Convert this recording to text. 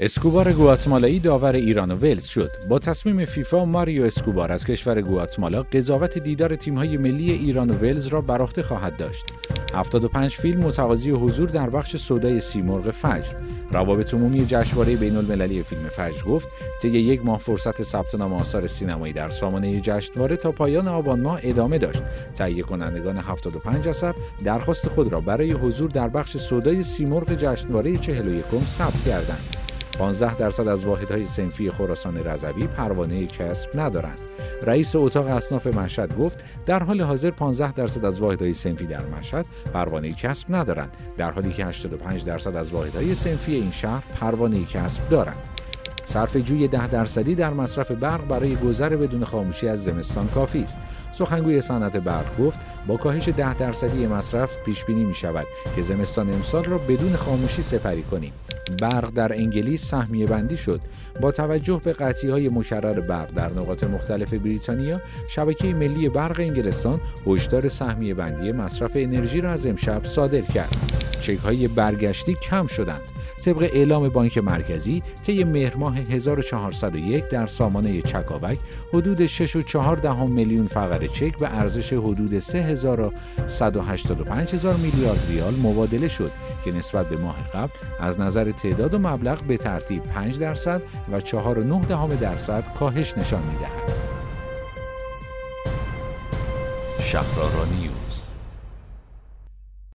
اسکوبار گواتمالایی داور ایران و ولز شد. با تصمیم فیفا، ماریو اسکوبار از کشور گواتمالا قضاوت دیدار تیم‌های ملی ایران و ولز را بر عهده خواهد داشت. 75 فیلم متقاضی حضور در بخش سودای سیمرغ فجر. روابط عمومی جشنواره بین‌المللی فیلم فجر گفت طی یک ماه فرصت ثبت نام آثار سینمایی در سامانه جشنواره تا پایان آبان ماه ادامه داشت. تهیه کنندگان 75 اثر درخواست خود را برای حضور در بخش سودای سیمرغ جشنواره 41 ثبت کردند. 15% از واحدهای صنفی خراسان رضوی پروانه کسب ندارند. رئیس اتاق اصناف مشهد گفت در حال حاضر 15% از واحدهای صنفی در مشهد پروانه کسب ندارند، در حالی که 85% از واحدهای صنفی این شهر پروانه کسب دارند. صرفه‌جویی 10% در مصرف برق برای گذر بدون خاموشی از زمستان کافی است. سخنگوی صنعت برق گفت با کاهش 10% مصرف پیش بینی می شود که زمستان امسال را بدون خاموشی سپری کنیم. برق در انگلیس سهمیه بندی شد. با توجه به قطعی‌های مکرر برق در نقاط مختلف بریتانیا، شبکه ملی برق انگلستان هشدار سهمیه بندی مصرف انرژی را از امشب صادر کرد. چک‌های برگشتی کم شدند. طبق اعلام بانک مرکزی، طی مهر ماه 1401 در سامانه چکاوک حدود 6.4 میلیون فقره چک به ارزش حدود 3,185,000 میلیارد ریال مبادله شد که نسبت به ماه قبل از نظر تعداد و مبلغ به ترتیب 5% و 4.9% کاهش نشان می‌دهد. شهرآرا نیوز